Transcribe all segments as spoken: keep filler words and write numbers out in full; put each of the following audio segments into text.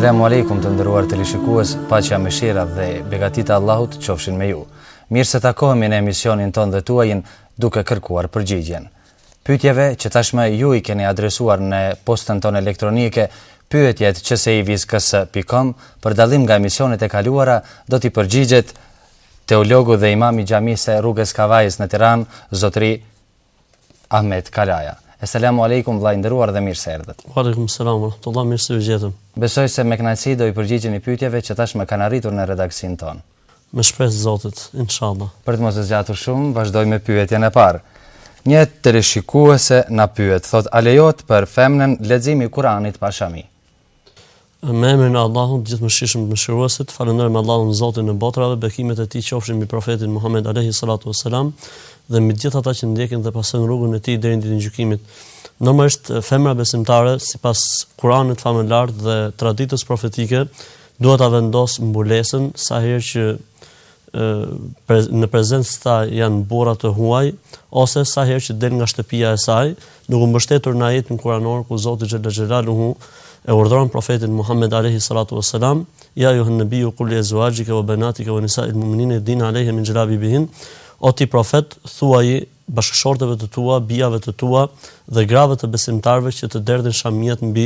Asalamu alaikum të nderuar televizionistë, paqja, mëshira dhe begatita e Allahut qofshin me ju. Mirë se takohemi në emisionin ton dhe tuajin duke kërkuar përgjigjen. Pyetjeve që tashmë ju i keni adresuar në postën tonë elektronike pyetjet që se i vizkës punkt com për dallim nga emisionet e kaluara do t'i përgjigjet teologu dhe imam i xhamisë Rrugës Kavajës në Tiranë, zotëri Ahmet Kalaja. Asalamu alaikum vllai nderuar dhe mirë se erdhët. Wa alaikum salam wa rahmatullah, mirë se u gjetëm. Besoj se me kënaqësi do i përgjigjeni pyetjeve që tashmë kanë arritur në redaksin ton. Me shpresë Zotit, inshallah. Për të mos e zgjatur shumë, vazhdoj me pyetjen e parë. Një teleshikuese na pyet, thot, a lejohet për femnën leximi i Kuranit pa shami? Me emrin e Allahut, gjithëmshirshëm mëshiruesit, falenderojmë Allahun Zotin e botrave, bekimet e tij qofshin mbi profetin Muhammed alayhi salatu wassalam dhe mbi gjithë ata që ndjekin dhe pasojnë rrugën e tij deri në ditën e gjykimit. Normalisht femra besimtare, sipas Kuranit famëlar dhe traditës profetike, duhet ta vendos mbulesën sa herë që e, në prezencë ta janë burra të huaj ose sa herë që del nga shtëpia e saj, duke mbështetur në ajetin kuranor ku Zoti xhalla xhelaluhu e urdhëron profetin Muhammed alayhi salatu wassalam, ya ayuhan nabiyyu qul li azwajika wa banatika wa nisa'il mu'minina yudnina alayhim min jalabibihin, o ti profet, thuaj bashkëshorteve të tua, bijave të tua dhe grave të besimtarëve që të derdhin shamiet mbi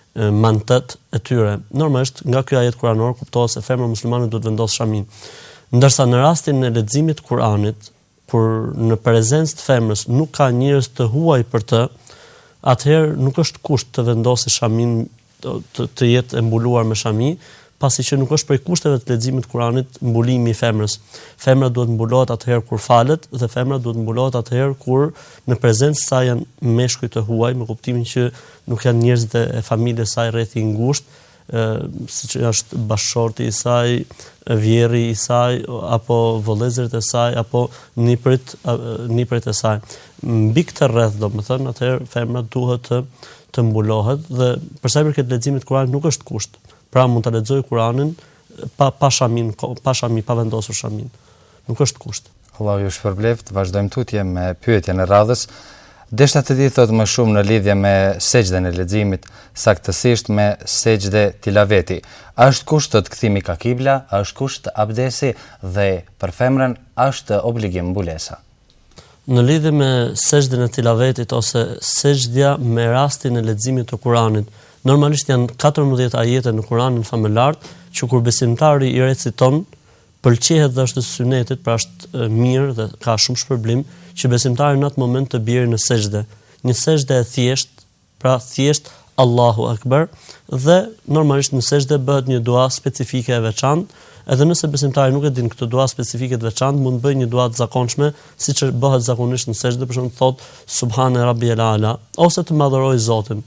mantet e tyre. Normalisht nga ky ajet kuranor kuptohet se femra muslimane duhet vendos shamin. Ndërsa në rastin e leximit të Kuranit, kur në prezencë të femrës nuk ka njerëz të huaj për të, atëherë nuk është kusht të vendosë shamin të, të jetë e mbuluar me shami, pasi që nuk është prej kushteve të leximit të Kuranit mbulimi i femrës. Femra duhet mbulohet atëherë kur falet dhe femra duhet mbulohet atëherë kur në prezencë saj janë meshkuj të huaj, me kuptimin që nuk janë njerëzit e familjes saj rreth i ngushtë, siç është bashkëshorti i saj, vjerri i saj apo vëllezërit e saj apo niprit niprit e saj. Mbi këtë rreth, domethënë, atëherë femra duhet të të mbulohet dhe për sa i përket leximit të Kuranit nuk është kusht. Pra mund ta lexoj Kuranin pa pa shamin, pa shami, pa vendosur shamin. Nuk është kusht. Allahu ju shpërbleft, vazhdojmë tutje me pyetjen e radhës. Deshta të di thot më shumë në lidhje me sejdën e leximit, saktësisht me sejdë tilaveti. A është kusht të kthimi ka kibla, a është kusht abdesi dhe për femrën është obligim mbulesa? Në lidhje me sejdën e tilavetit ose sejdja me rastin e leximit të Kuranit, normalisht janë katërmbëdhjetë ajete në Kuranin famëlar që kur besimtari i reciton pëlqehet dhe është sunetit, pra është mirë dhe ka shumë shpërblim që besimtari në atë moment të bjerë në sejdë. Një sejdë e thjesht, pra thjesht Allahu Akbar, dhe normalisht në sejdë bëhet një dua specifike e veçantë, edhe nëse besimtari nuk e din këtë dua specifike të veçantë, mund të bëjë një dua të zakonshme, siç bëhet zakonisht në sejdë, për shembull thot Subhane Rabbiyal Ala, ose të madhëroj Zotin.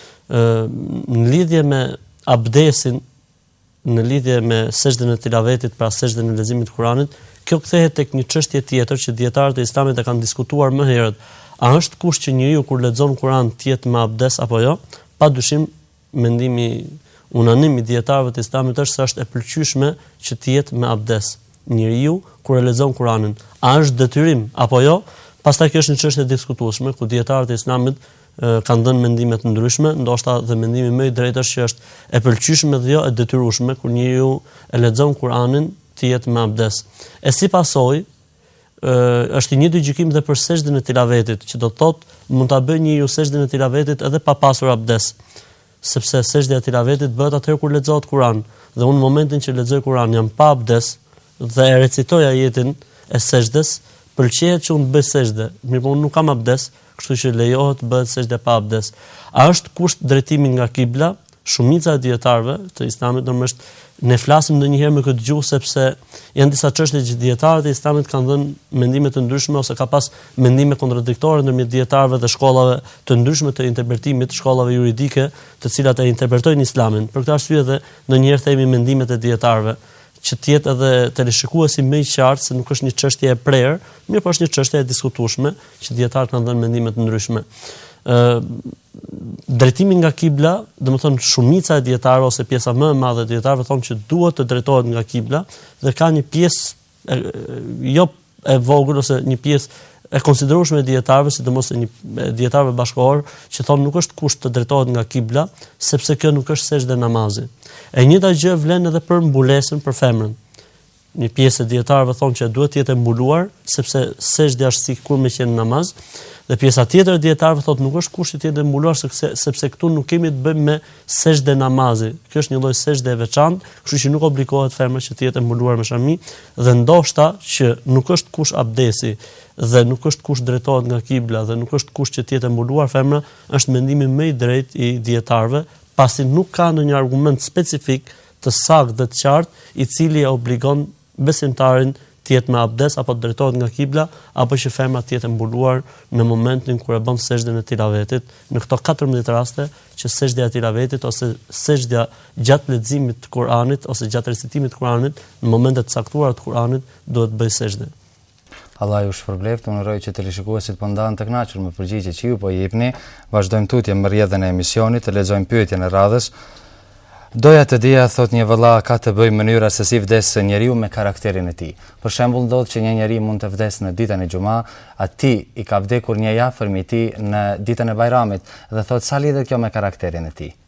Në lidhje me abdesin, në lidhje me sejdën e tilavetit, pra sejdën e leximit të Kuranit, kjo kthehet tek një çështje tjetër që dietarët e Islamit e kanë diskutuar më herët. A është kusht që njeriu kur lexon Kur'an të jetë me abdes apo jo? Padyshim, mendimi unanim i dietarëve të Islamit është se është e pëlqyeshme që të jetë me abdes. Njeriu kur e lexon Kur'anin, a është detyrim apo jo? Pastaj kjo është një çështje diskutueshme ku dietarët e Islamit kanë dhënë mendime të ndryshme, ndoshta dhe mendimi më i drejtë është që është e pëlqyeshme dhe jo e detyrueshme kur njeriu e lexon Kur'anin të jetë me abdes. E si pasojë, është i njëjti gjykim dhe për sejdën e tilavetit, që do të thotë mund ta bëjë njeriu sejdën e tilavetit edhe pa pasur abdes, sepse sejdja e tilavetit bëhet atëherë kur lexohet Kur'an, dhe unë në momentin që lexoj Kur'an jam pa abdes dhe e recitoj ajetin e sejdës, pëlqejet që unë të bëj sejdë, mirë po unë nuk kam abdes, kështu që lejohet bëhet sejdë pa abdes. A është kusht drejtimi nga kibla? Shumica e dietarëve të Islamit, normalisht ne flasim ndonjëherë me këtë gjuhë sepse janë disa çështje që dietarët e Islamit kanë dhënë mendime të ndryshme ose ka pas mendime kontradiktore ndërmjet dietarëve dhe shkollave të ndryshme të interpretimit, shkollave juridike, të cilat e interpretojnë Islamin. Për këtë arsye dhe ndonjëherë themi mendimet e dietarëve, që të jetë edhe teleshikuesi më i qartë se nuk është një çështje e prerë, mirë po është një çështje e diskutueshme që dietarët kanë dhënë mendime të ndryshme. Ë drejtimi nga kibla, domethënë shumica e dietarëve ose pjesa më e madhe e dietarëve thonë që duhet të drejtohet nga kibla dhe ka një pjesë jo e vogël ose një pjesë e konsiderueshme e dietarëve, sidomos e një dietarëve bashkëkohor, që thonë nuk është kusht të drejtohet nga kibla, sepse kjo nuk është sejdë namazi. E njëjta gjë vlen edhe për mbulesën për femrën. Një pjesë e dietarëve thonë që duhet të jetë mbuluar, sepse sejdja është sikur me qenë namaz, dhe pjesa tjetër e dietarëve thotë nuk është kusht të jetë mbuluar sepse sepse këtu nuk kemi të bëjmë me sejdë namazi. Kjo është një lloj sejdë e veçantë, kështu që nuk obligohet femra që të jetë mbuluar me shami, dhe ndoshta që nuk është kush abdesi dhe nuk është kush drejtohet nga kibla dhe nuk është kush që të jetë mbuluar femra, është mendimi më i drejtë i dietarëve, pasi nuk ka ndonjë argument specifik të saktë dhe të qartë i cili e obligon besimtarin të jetë me abdes apo të drejtohet nga kibla apo që femra të jetë mbuluar në momentin kur e bën sejdën e tilavetit, në këto katërmbëdhjetë raste që sejdja e tilavetit ose sejdja gjatë leximit të Kuranit ose gjatë recitimit të Kuranit në momente të caktuara të Kuranit duhet bëj sejdë. Allah ju shpërbleft, unë uroj që televizionistët po ndahen të kënaqur me përgjigjet që ju po jepni. Vazhdojmë tutje me rrjedhën e emisionit, të lexojmë pyetjen e radhës. Doja të dija, thot një vëlla, ka të bëjë mënyra se si vdes njeriu me karakterin e tij. Për shembull, ndodh që një njeri mund të vdes në ditën e xumë, atij i ka vdekur një afërm i tij në ditën e Bajramit dhe thot sa lidhet kjo me karakterin e tij.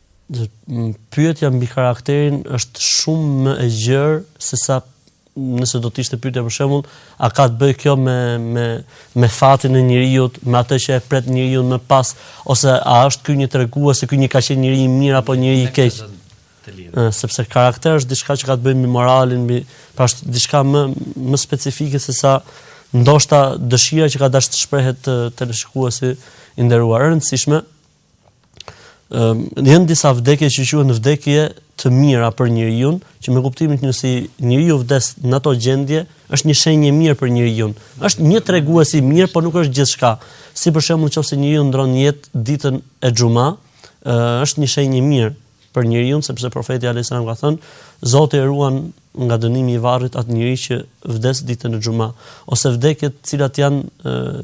Pyetja mbi karakterin është shumë më e gjerë se sa nëse do të ishte pyetja për shembull, a ka të bëjë kjo me me me fatin e njeriu, me atë që e pret njeriu më pas, ose a është ky një tregues se ky një ka qenë njeri i mirë apo njeri i keq? Sepse karakteri është diçka që ka të bëjë me moralin, mbi, pra është diçka më më specifike se sa ndoshta dëshira që ka dashur të shprehet teleshikuesi i nderuar. E rëndësishme, ëm janë disa vdekje që quhen vdekje të mira për njeriu, që me kuptimin që nëse njeriu vdes në ato gjendje, është një shenjë e mirë për njeriu. Është një tregues i mirë, por nuk është gjithçka. Si për shembull, nëse njeriu ndron jetë ditën e xumë, është një shenjë e mirë për njeriu, sepse profeti alayhis salam ka thënë, Zoti e ruan nga dënimi i varrit atë njeri që vdes ditën e xumë, ose vdekjet të cilat janë ë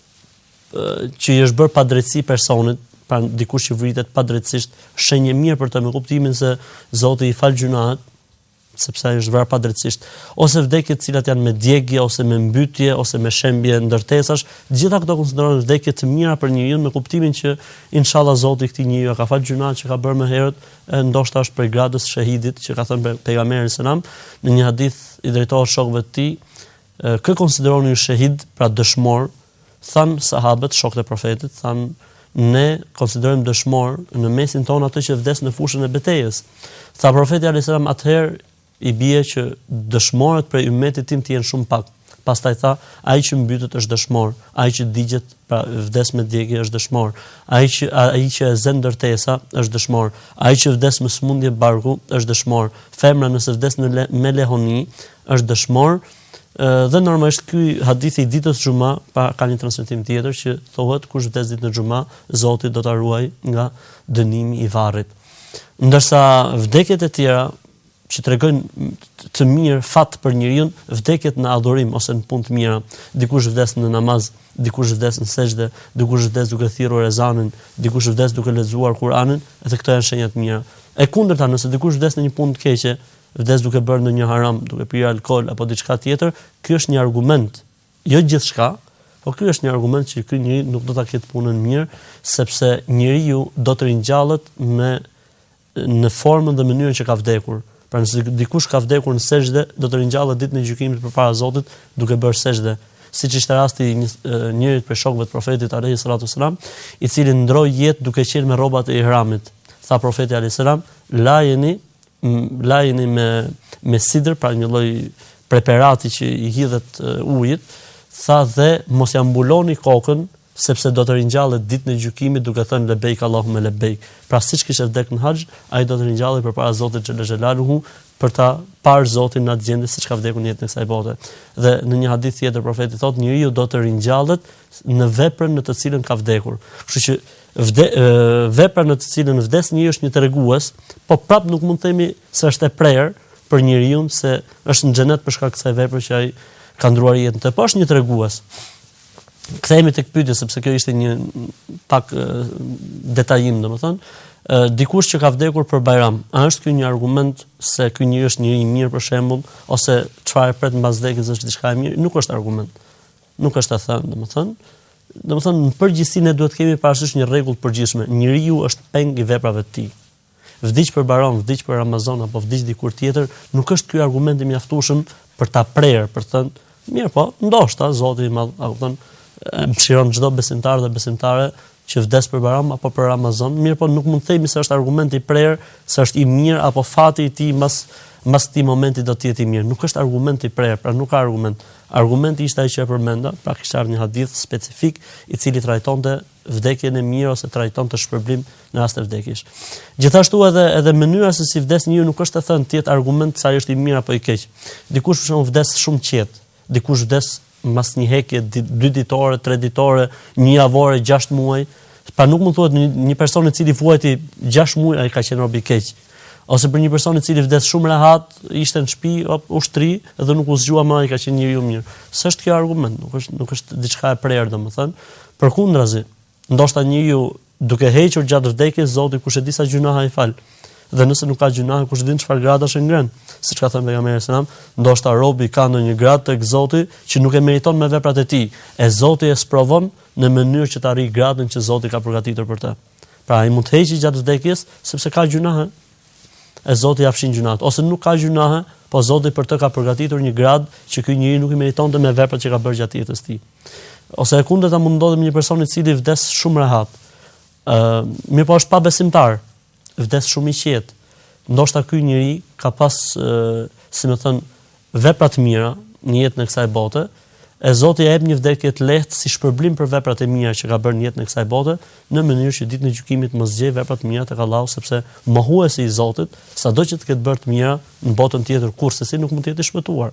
që i është bërë padrejtësi personit, pra dikush që vritet padrejtësisht, shenjë mirë për të, me kuptimin se Zoti i fal gjunat, sepse ai është vrarë padrejtësisht, ose vdekjet të cilat janë me djegje ose me mbytje ose me shembje ndërtesash, gjitha këto konsiderohen vdekje të mira për njeriu, me kuptimin që inshallah Zoti këtij njeriu ka fal gjunat që ka bërë më herët, e ndoshta është prej gradës shahidit, që ka thënë pejgamberi selam në një hadith i drejtohet shokëve të tij, kë konsideroni ju shahid, pra dëshmor, than sahabët, shokët e profetit, than ne konsiderojmë dëshmor në mesin tonë atë që vdes në fushën e betejës. Tha profeti alayhis salam, atëherë i bie që dëshmorët prej ummetit tim të jenë shumë pak. Pastaj tha, ai që mbytet është dëshmor, ai që digjet, pra vdes me djegje është dëshmor, ai që ai që e zën ndërtesa është dëshmor, ai që vdes me smundje barku është dëshmor, femra nëse vdes në le, me lehoni është dëshmor. Dhe normalisht ky hadithi i ditës xumë, pa ka një transmetim tjetër që thohet kush vdes ditën e xumë, Zoti do ta ruaj nga dënimi i varrit. Ndërsa vdekjet e tjera që tregojnë të mirë fat për njeriu, vdekjet në adhurim ose në punë të mira, dikush vdes në namaz, dikush vdes në sejdë, dikush vdes duke thirrur ezanin, dikush vdes duke lexuar Kur'anin, edhe këto janë shenja të mira. E kundërta, nëse dikush vdes në një punë të keqe, vdes duke bërë ndonjë haram, duke pirë alkool apo diçka tjetër, ky është një argument, jo gjithçka, por ky është një argument që ky njeri nuk do ta ketë punën mirë, sepse njeriu do të ringjallet me në formën dhe mënyrën që ka vdekur. Pra nëse dikush ka vdekur në sejdë, do të ringjallet ditën e gjykimit përpara Zotit duke bërë sejdë. Siç ishte rasti i një njërit prej shokëve të profetit alayhis salam, i cili ndroi jetë duke qenë me rrobat e ihramit. Tha profeti alayhis salam, la jeni lajeni me me sidër, pra një lloj preparati që i hidhet uh, ujit, tha dhe mos ja mbuloni kokën sepse do të ringjallet ditën e gjykimit duke thënë lebejk Allahumma lebejk. Pra siç kishte vdekur në haxh, ai do të ringjallet përpara Zotit xhelal xhelaluhu për ta parë Zotin në atë gjendje siç ka vdekur në jetën e kësaj bote. Dhe në një hadith tjetër profeti thotë njeriu do të ringjallet në veprën në të cilën ka vdekur. Kështu që Vde, vepra në të cilën vdes njeriu është një tregues, po prap nuk mund të themi se është e prerë për njeriu se është në xhenet për shkak të kësaj vepre që ai ka ndruar jetën të, po është një tregues. Kthehemi tek pyetja sepse kjo ishte një pak detajim, domethënë, dikush që ka vdekur për Bajram, a është ky një argument se ky njeri është njeri i mirë për shembull, ose çfarë pret mbas vdekjes është diçka e mirë? Nuk është argument. nuk është e thënë, domethënë, domethënë në përgjithësi ne duhet kemi parasysh një rregull të përgjithshme. Njeriu është peng i veprave të tij. Vdiq për baron, vdiq për Ramazan apo vdiq dikur tjetër, nuk është ky argument i mjaftueshëm për ta prerë, për të thënë, mirë po, ndoshta Zoti i Madh, a kupton, mëshiron çdo besimtar dhe besimtare që vdes për Baram apo për Ramazan, mirë po nuk mund të themi se është argument i prerë, se është i mirë apo fati i tij mas mas këtij momenti do të jetë i mirë. Nuk është argument i prerë, pra nuk ka argument. Argumenti ishte ai që e përmenda, pra kishte ardhur një hadith specifik i cili trajtonte vdekjen e mirë ose trajtonte shpërblim në rast të vdekjes. Gjithashtu edhe edhe mënyra se si vdes njeriu nuk është e thënë të jetë argument sa ai është i mirë apo i keq. Dikush për shembull vdes shumë qetë, dikush vdes mas një hekje dy ditore, tre ditore, një javore, gjashtë muaj, pa nuk mund thuhet një, një person i cili vuajti gjashtë muaj ai ka qenë rob i keq. Ose për një person i cili vdes shumë rehat, ishte në shtëpi, ushtri dhe nuk u zgjua më ai ka qenë njeriu mirë. S'është kjo argument, nuk është nuk është diçka e prerë domethënë. Përkundrazi, ndoshta njeriu duke hequr gjatë vdekjes Zoti kush e di sa gjunahe i fal. Dhe nëse nuk ka gjunahe, kush din çfarë gradash e ngren. Siç ka thënë pejgamberi selam, ndoshta robi ka ndonjë grad tek Zoti që nuk e meriton me veprat e tij. E Zoti e sprovon në mënyrë që të arrijë gradën që Zoti ka përgatitur për të. Pra ai mund të heqë gjatë vdekjes sepse ka gjunahe. E Zoti ia fshin gjunat, ose nuk ka gjunahe, po Zoti për të ka përgatitur një grad që ky njeri nuk i meritonte me veprat që ka bërë gjatë jetës së tij. Ose e kundërta mund ndodhi me një person i cili vdes shumë rehat. Ë, uh, mirë po është pa besimtar, vdes shumë i qetë. Ndoshta ky njeri ka pas, uh, si më thon, vepra të mira në jetën e kësaj bote, e Zoti ia jep një vdekje të lehtë si shpërblim për veprat e mira që ka bërë në jetën e kësaj bote, në mënyrë që ditën e gjykimit mos zgjej veprat të mira tek Allahu, sepse mohuesi i Zotit, sado që të ketë bërë të mira në botën tjetër kurse si nuk mund të jetë i shpëtuar.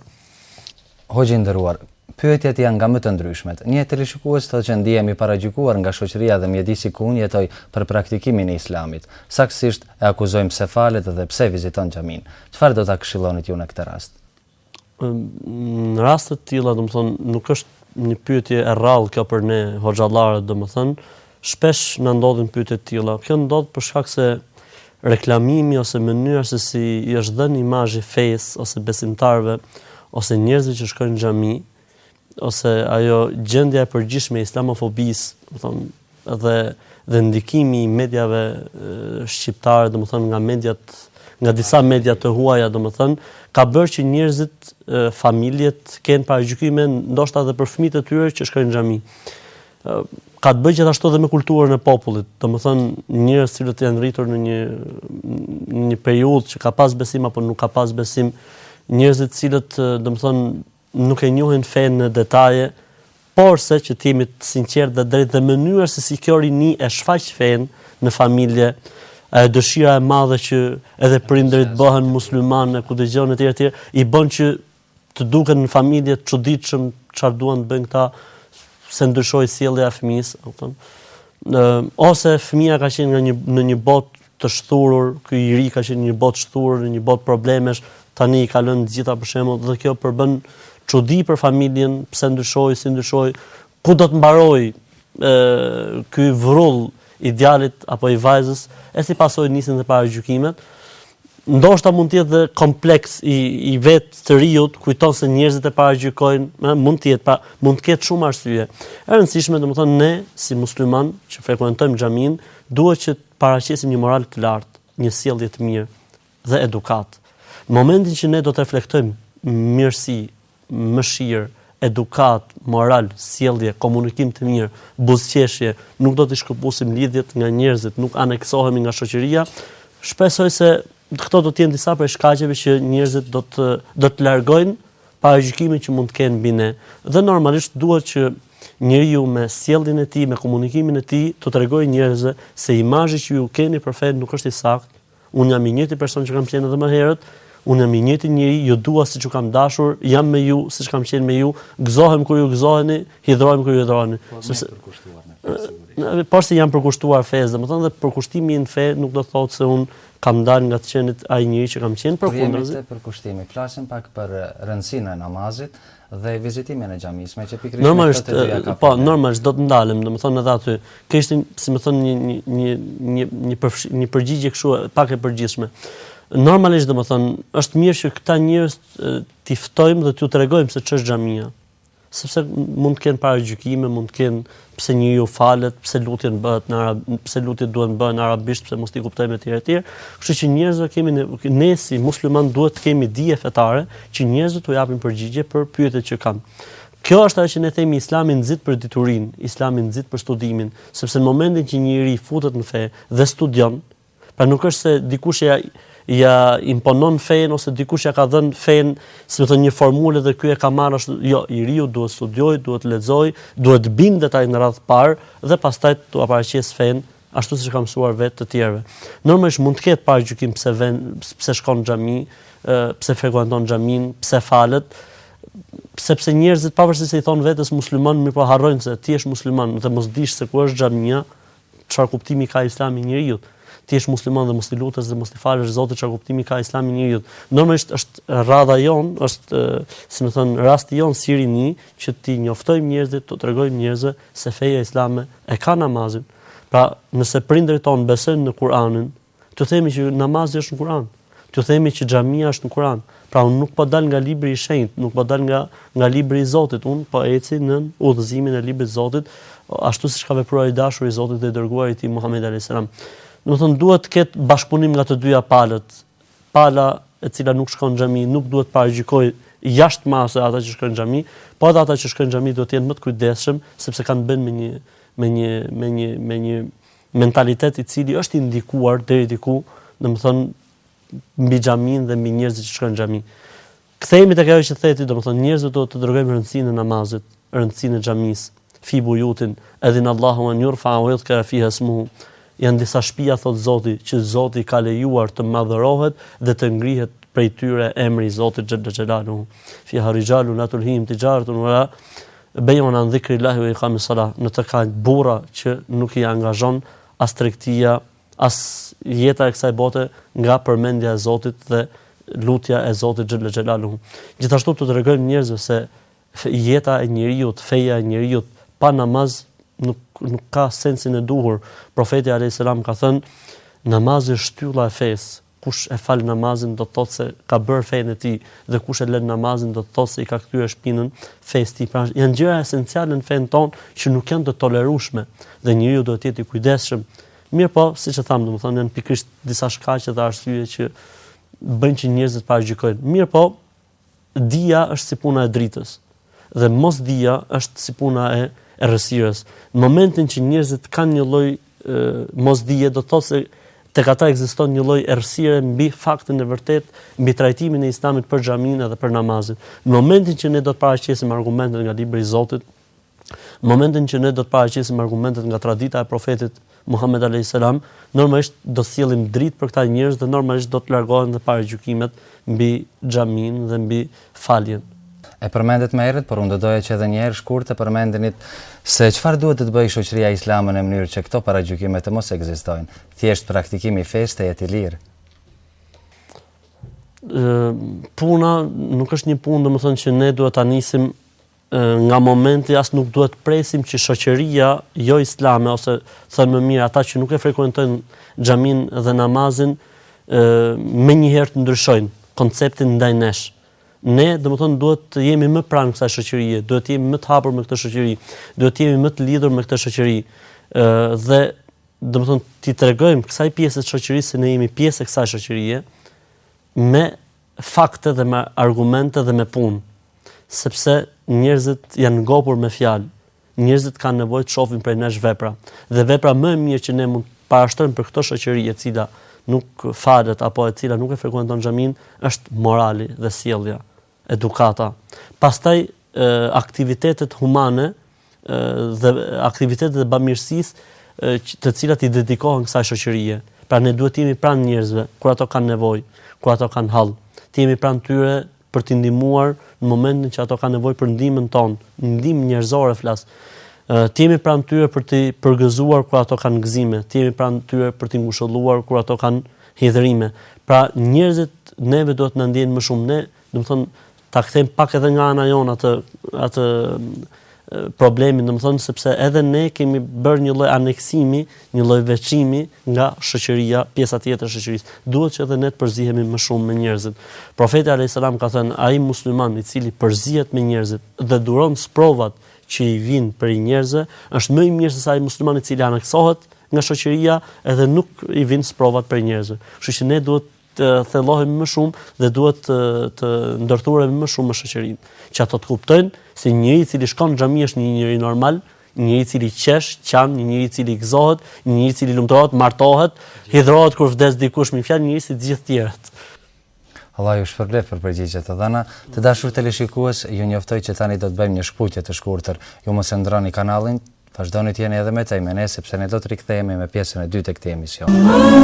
Hoxhi nderuar, pyetjet janë nga më të ndryshmet. Një televizionist thotë që ndihemi paragjykuar nga shoqëria dhe mjedisi ku unë jetoj për praktikimin e Islamit. Saktësisht e akuzojmë pse falet dhe pse viziton xhamin. Çfarë do ta këshillonit ju në këtë rast? Në raste të tilla, domethënë, nuk është një pyetje e rrallë kjo për ne hoxhallarët, domethënë, shpesh na ndodhin pyetje të tilla. Kjo ndodh për shkak se reklamimi ose mënyra se si i është dhënë imazhi fesë ose besimtarëve ose njerëzve që shkojnë në xhami, ose ajo gjendja e përgjithshme e islamofobisë, domethënë, dhe dhe ndikimi i mediave shqiptare, domethënë nga mediat nga disa media të huaja, domethënë, ka bërë që njerëzit, familjet kenë paragjykime ndoshta edhe për fëmijët e tyre që shkojnë në xhami. Ka të bëjë gjithashtu edhe me kulturën e popullit, domethënë njerëz që janë rritur në një në një periudhë që ka pas besim apo nuk ka pas besim, njerëzit cilët domethënë nuk e njohin fen në detaje, por se që të jemi të sinqertë dhe drejt dhe mënyra se si kjo rini e shfaq fen në familje, e dëshira e madhe që edhe prindërit bëhen muslimanë, ku dëgjon etj etj, i bën që të duken në familje të çuditshëm çfarë duan të bëjnë këta, se ndryshoi sjellja e fëmijës, kupton? Ë ose fëmia ka qenë në një në një botë të shturur, ky i ri ka qenë në një botë shturur, në një botë problemesh, tani i ka lënë të gjitha për shembull, dhe kjo përbën çudi për familjen, pse ndryshoi, si ndryshoi, ku do të mbarojë ë ky vrull i djalit apo i vajzës, e si pasojë nisin dhe paragjykimet. Ndoshta mund të jetë dhe kompleks i, i vetë të riut, kujton se njerëzit e paragjykojnë, mund të jetë, pa, mund të ketë shumë arsye. E rëndësishme, domethënë, ne si musliman që frekuentojmë xhamin, duhet që të paraqesim një moral të lartë, një sjellje të mirë dhe edukat. Në momentin që ne do të reflektojmë mirësi, mëshirë, edukat, moral, sjellje, komunikim të mirë, buzëqeshje, nuk do të shkëpusim lidhjet nga njerëzit, nuk aneksohemi nga shoqëria, shpresoj se këto do të jenë disa prej shkaqeve që njerëzit do të do të largojnë paragjykimin që mund të kenë mbi ne. Dhe normalisht duhet që njeriu me sjelljen e tij, me komunikimin e tij, të tregojë njerëzve se imazhi që ju keni për fen nuk është i saktë. Unë jam i njëjti person që kam qenë edhe më herët. Unë jam i njëjti njeri, ju dua siç ju kam dashur, jam me ju siç kam qenë me ju, gëzohem kur ju gëzoheni, hidhrohem kur ju hidhroheni. Sepse por se jam përkushtuar fesë, domethënë dhe përkushtimi në fe nuk do të thotë se un kam dalë nga të qenit ai njeri që kam qenë, përkundrazi. Për përkushtimi, flasim pak për rëndësinë e namazit dhe vizitimin e xhamisë, me që pikërisht normalisht po, normalisht do të ndalem, domethënë edhe aty. Kishte, si më thon, një një një një një, përfsh, një përgjigje kështu pak e përgjithshme. Normalisht domethënë është mirë që këta njerëz t'i ftojmë dhe t'u tregojmë se ç'është xhamia. sepse mund të kenë paragjykime, mund të kenë pse njeriu falet, pse lutjen bëhet në arab, pse lutjet duhen bëhen në arabisht, pse mos i kuptojmë etj etj. Kështu që njerëzve kemi ne, ne si musliman duhet të kemi dije fetare që njerëzit u japin përgjigje për pyetjet që kanë. Kjo është ajo që ne themi Islami nxit për diturinë, Islami nxit për studimin, sepse në momentin që njëri futet në fe dhe studion, pra nuk është se dikush ja ja imponon fen ose dikush ja ka dhënë fen, si më thënë, një formulë dhe ky e ka marrë ashtu. Jo, i riu duhet studioj, duhet lexoj, duhet bindet ai në radhë parë dhe pastaj tu paraqes fen ashtu siç ka mësuar vetë të tjerëve. Normalisht mund të ketë paragjykim pse vën, pse shkon në xhami, pse frekuenton xhamin, pse falet, sepse njerëzit pavarësisht se i thon vetes musliman, mirë po harrojnë se ti je musliman dhe mos dish se ku është xhamia, çfarë kuptimi ka Islami i njeriu. Ti je musliman dhe mos i lutesh dhe mos i falësh Zotit, çfarë kuptimi ka Islami i njeriu. Normalisht është radha jon, është si më thon rasti jon si rini që ti njoftojmë njerëzit, të tregojmë njerëzve se feja islame e ka namazin. Pra, nëse prindërit tonë besojnë në Kur'anin, t'u themi që namazi është në Kur'an. T'u themi që xhamia është në Kur'an. Pra, unë nuk po dal nga libri i shenjtë, nuk po dal nga nga libri i Zotit, unë po eci në udhëzimin e librit të Zotit, ashtu siç ka vepruar i dashuri i Zotit dhe i dërguari i tij Muhamedi alayhis salam. Do të thonë duhet të ketë bashkëpunim nga të dyja palët. Pala e cila nuk shkon në xhami nuk duhet paragjykoj jashtë masë ata që shkojnë në xhami, po edhe ata që shkojnë në xhami duhet të jenë më të kujdesshëm sepse kanë bën me një me një me një me një mentalitet i cili është i ndikuar deri diku, domethënë mbi xhamin dhe mbi njerëzit që shkojnë në xhami. Kthehemi tek ajo që theti, domethënë njerëzit duhet të dërgojmë rëndësinë e namazit, rëndësinë e xhamisë, fi bujutin, edhin Allahu an yurfa wa yudhkara fiha ismuhu. Janë disa shtëpia, thot Zoti, që Zoti ka lejuar të madhërohet dhe të ngrihet prej tyre emri i Zotit xhalla xhelaluhu. Fiha rijalun la tulhihim tijaratun wala bay'un an dhikrillahi wa iqamis salah. Në të ka burra që nuk i angazhon as tregtia, as jeta e kësaj bote nga përmendja e Zotit dhe lutja e Zotit xhalla xhelaluhu. Gjithashtu të tregojmë njerëzve se jeta e njeriu, feja e njeriu pa namaz nuk nuk ka sensin e duhur. Profeti alayhis salam ka thënë, namazi është shtylla e fesë. Kush e fal namazin do të thotë se ka bërë fenë e tij dhe kush e lën namazin do të thotë se i ka kthyer shpinën fesë tij. Pra janë gjëra esenciale në fenë tonë që nuk janë të tolerueshme dhe njeriu duhet të jetë i kujdesshëm. Mirë po, siç e tham, domethënë janë pikërisht disa shkaqe dhe arsye që bëjnë që njerëzit paragjykojnë. Mirë po, dija është si puna e dritës dhe mos dija është si puna e e rësirës. Në momentin që njerëzit kanë një lloj mosdije, do të thotë se tek ata ekziston një lloj errësire mbi faktin e vërtet, mbi trajtimin e Islamit për xhamin edhe për namazin. Në momentin që ne do të paraqesim argumentet nga libri i Zotit, në momentin që ne do të paraqesim argumentet nga tradita e profetit Muhammed alayhis salam, normalisht do sjellim dritë për këta njerëz dhe normalisht do të largohen dhe paragjykimet mbi xhamin dhe mbi faljen. E përmendet më herët, por unë do doja që edhe një herë shkurt të përmendenit se çfarë duhet të bëjë shoqëria islame në mënyrë që këto paragjykime të mos ekzistojnë. Thjesht praktikimi i fesë të jetë i lirë. Puna nuk është një punë, domethënë që ne duhet ta nisim nga momenti, as nuk duhet presim që shoqëria jo islame ose thënë më mirë ata që nuk e frekuentojnë xhamin dhe namazin më një herë të ndryshojnë konceptin ndaj nesh. Ne, domethënë, duhet të jemi më pranë kësaj shoqërie, duhet të jemi më të hapur me këtë shoqëri, duhet të jemi më të lidhur me këtë shoqëri. Ë dhe domethënë ti tregojmë kësaj pjesë të shoqërisë se ne jemi pjesë e kësaj shoqërie me fakte dhe me argumente dhe me punë. Sepse njerëzit janë ngopur me fjalë. Njerëzit kanë nevojë të shohin prej nesh vepra. Dhe vepra më e mirë që ne mund të parashtrojmë për këtë shoqëri e cila nuk falet apo e cila nuk e frekuenton xhamin është morali dhe sjellja, edukata. Pastaj aktivitetet humane dhe aktivitetet e bamirësisë të cilat i dedikohen kësaj shoqërie. Pra ne duhet të jemi pranë njerëzve kur ato kanë nevojë, kur ato kanë hall. Të jemi pranë tyre për t'i ndihmuar në momentin që ato kanë nevojë për ndihmën tonë, ndihmë njerëzore flas. Të jemi pranë tyre për t'i përgëzuar kur ato kanë gëzime, të jemi pranë tyre për t'i ngushëlluar kur ato kanë hidhrime. Pra njerëzit neve duhet na ndjejnë më shumë. Ne, domethënë, ta kthejmë pak edhe nga ana jon atë atë problemin, domethënë sepse edhe ne kemi bërë një lloj aneksimi, një lloj veçimi nga shoqëria, pjesa tjetër e shoqërisë. Duhet që edhe ne të përzihemi më shumë me njerëzit. Profeti alayhis salam ka thënë, ai musliman i cili përzihet me njerëzit dhe duron sprovat që i vijnë për njerëzve, është më i mirë se sa ai musliman i cili aneksohet nga shoqëria edhe nuk i vijnë sprovat për njerëzve. Kështu që ne duhet të thellohemi më shumë dhe duhet të, të ndërthuremi më shumë me shoqërinë, që ato të kuptojnë se njëri i cili shkon në xhami është një njeri normal, një njeri i cili qesh, qan, një njeri i cili gëzohet, një njeri i cili lumturohet, martohet, hidhrohet kur vdes dikush, me fjalë njëri si të gjithë tjerët. Allah ju shpërblet për përgjigjet e dhëna. Të dashur teleshikues, ju njoftoj që tani do të bëjmë një shkputje të shkurtër. Ju mos e ndroni kanallin. Vazhdoni të jeni edhe me të me ne, sepse ne do të rikthehemi me pjesën e dytë të këtij emisioni.